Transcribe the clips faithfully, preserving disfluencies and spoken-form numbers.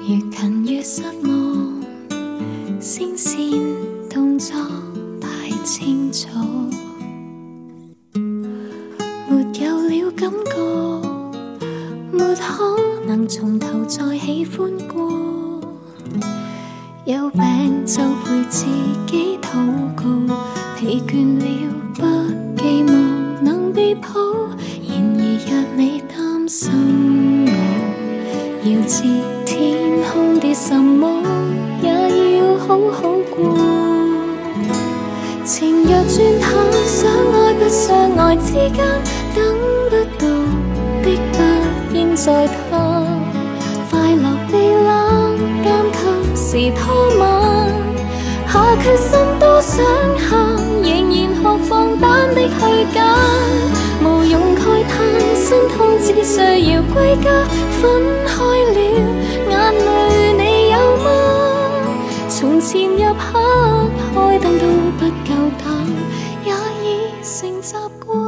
越近越失望，聲線動作太清楚，沒有了感覺，沒可能從頭再喜歡過。有病就陪自己禱告，疲倦了不寄望能被抱。然而若你擔心我，要知天空跌什麼也要好好過。情若轉淡，相愛不相愛之間，等不到的不應再他。快樂被冷淡及時拖慢，下決心都想喊，仍然學放膽的去揀。無用慨嘆，心痛只需要歸家。分開了，眼淚你有嗎？從前入黑海，等到不夠膽，也已成習慣。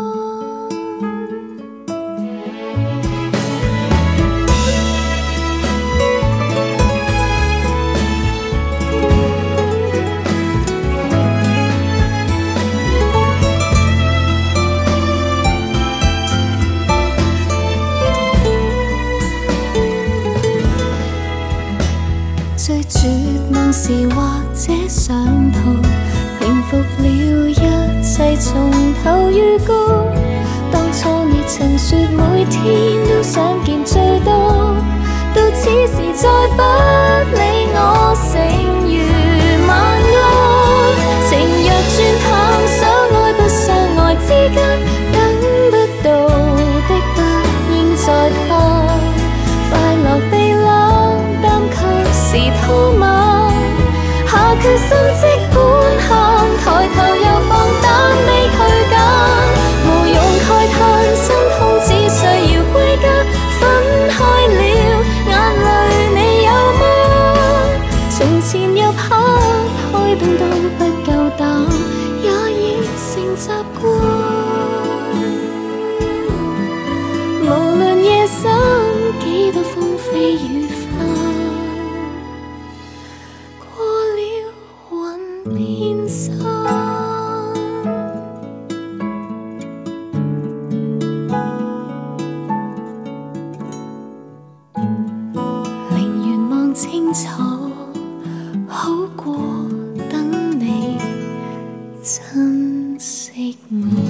最絕望時或者想逃，平復了一切從頭預告。當初你曾說每天都想見最多，到此時再不理我，剩餘萬惡。情若轉淡，相愛不相愛之間，等不到的不應再他。快樂被冷淡及時拖慢，下決心即管喊，抬頭又放膽地去揀。無用慨嘆，心痛只需要歸家。分開了，眼淚你有嗎？從前入黑海，等到不夠膽，也已成習慣。無論夜深幾多風飛雨翻，變山，寧願望清楚，好過等你珍惜我。